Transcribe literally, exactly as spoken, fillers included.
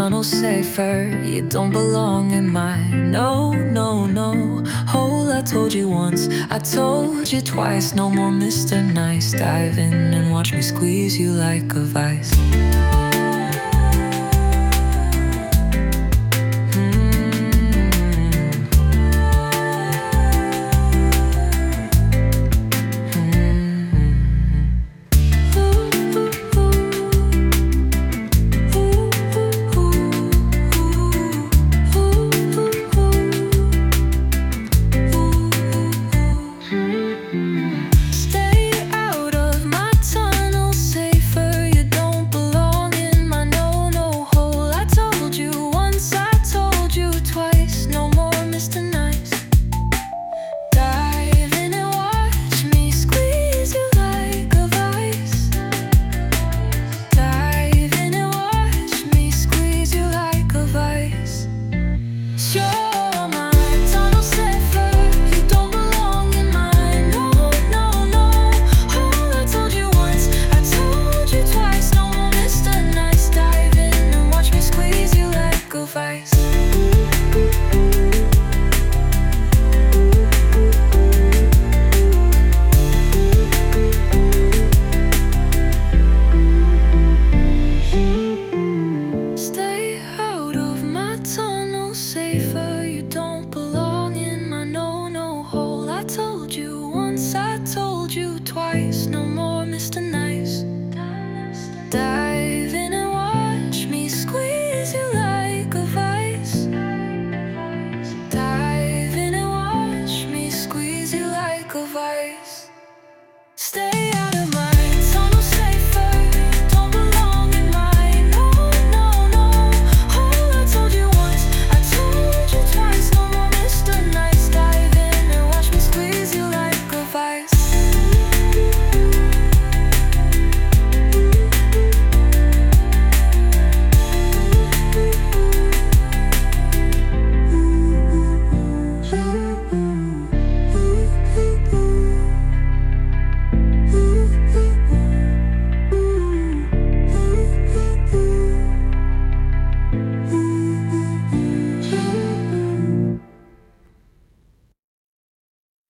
tunnel safer. You don't belong in mine. No, no, no. Oh, I told you once, I told you twice. No more Mister Nice. Dive in and watch me squeeze you like a vice.